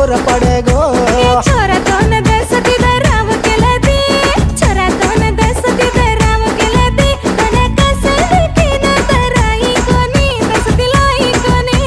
जोर पड़े गो। छोरा तो न दस राव केला दे, छोरा तो न दस राव केला दे, तने कसर की न तराई कोनी, दस दिलाई कोनी।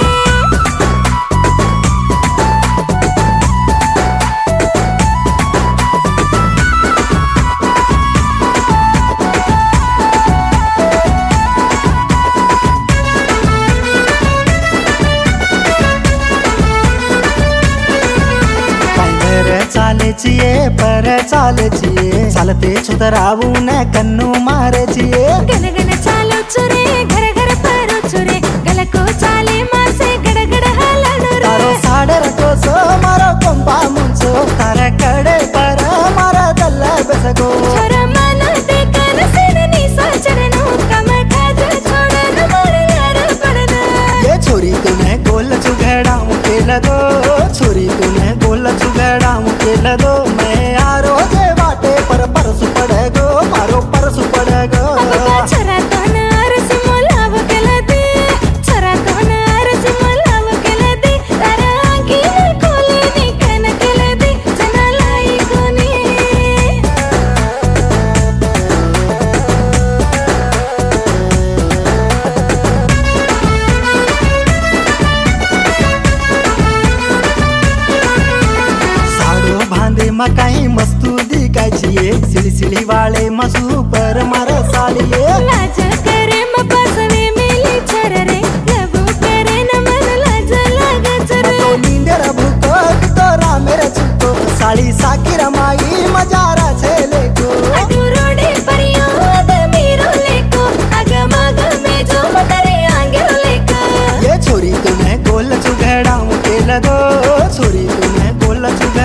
चाले चिए पर चाले चिए, चालते छुतरावू ने कन्नू मारे चिए। गन गन चालो चुरे, घर घर परो चुरे, गल को चाले मासे गड़ गड़ हालनो रे। तारो साड़े रखो सो मारो कंपा मुंचो, तारे कड़े पर मारा दल्ला बेसगो। छोरा मानो ते कर सिरनी सोचरनो, कम काज छोड़न मोर यार पड़ना। ये छोरी तूने गोल चुगड़ाऊ के लगो, छोरी तूने गोल चुगड़ाऊ के लगो। मैं यारो जे बाटे पर परसु पड़े गो, मारो परसु पड़े गो। छोरा तो न अरस मोलाव केला दे, छोरा तो न अरस मोलाव केला दे, तारा आँखी न खोले नी कन केला दे, जना लाई कोनी। मकाई मस्तू दिखाई सिली सिली वाले मसू पर मारा सालिए। लाज करे मपासवे मिली छर रे, लबू करे न मन लाज लाग छर। तो नींदर भूको तोरा मेरे चुको, साड़ी साकी रमाई मजारा छेले को। अटू रोडे परियो अद मीरो लेको, अग मग में जो मटरे आंगे लेको। ये छोरी तूने गोल चुगड़ाऊ के लगो, छोरी तूने गोल चुगड़ाऊ